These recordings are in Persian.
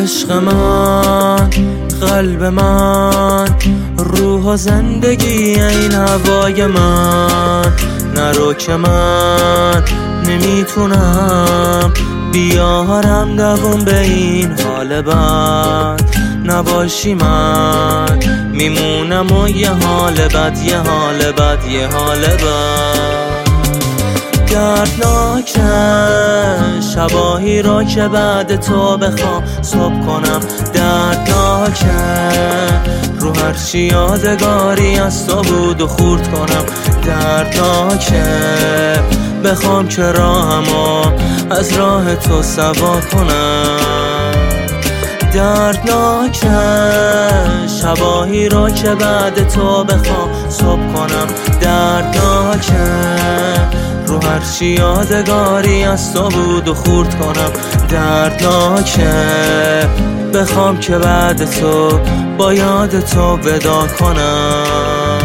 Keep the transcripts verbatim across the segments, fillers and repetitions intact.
عشق من، قلب من، روح و زندگی این هوای من. نرو که من نمیتونم بیارم دووم به این حال بد. نباشی من میمونم و یه حال بد، یه حال بد، یه حال بد. دردناکه شباهی را که بعد تو بخوام صبح کنم. دردناکه رو هرچی یادگاری از تو بود و خورد کنم. دردناکه بخوام که راهمو از راه تو سوا کنم. دردناکه شباهی را که بعد تو بخوام صبح کنم. دردناکه رو هرچی یادگاری از تو بود و خورد کنم. دردناکه بخوام که بعد تو با یاد تو ودا کنم.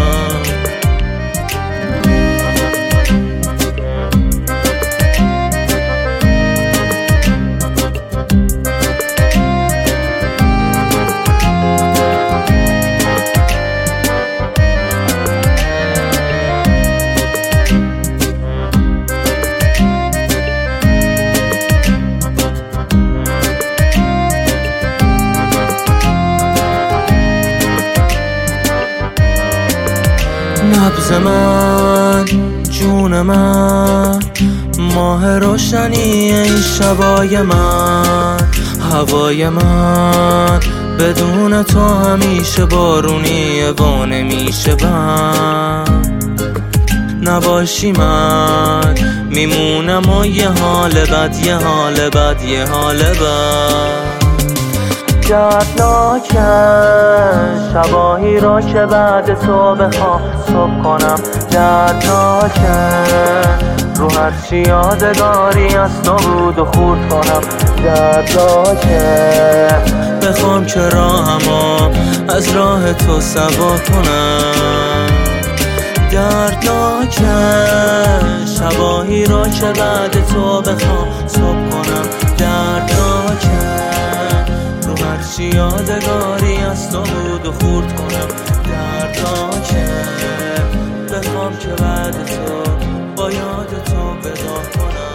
نبض من، جون من، ماه روشنی این شبای من. هوای من بدون تو همیشه بارونیه و نمیشه بند. نباشی من میمونم و یه حال بد، یه حال بد، یه حال بد. دردناکه شباهی را که بعد تو بخوام صبح کنم. دردناکه رو هرچی یادگاری از تو بود و خورد کنم. دردناکه بخوام که راهمو از راه تو سوا کنم. دردناکه شباهی را که بعد تو بخوام صبح کنم. دردناکه هرچی یادگاری از تو بود و خورد کنم. دردناکه بخوام که بعد تو با یاد تو ودا کنم.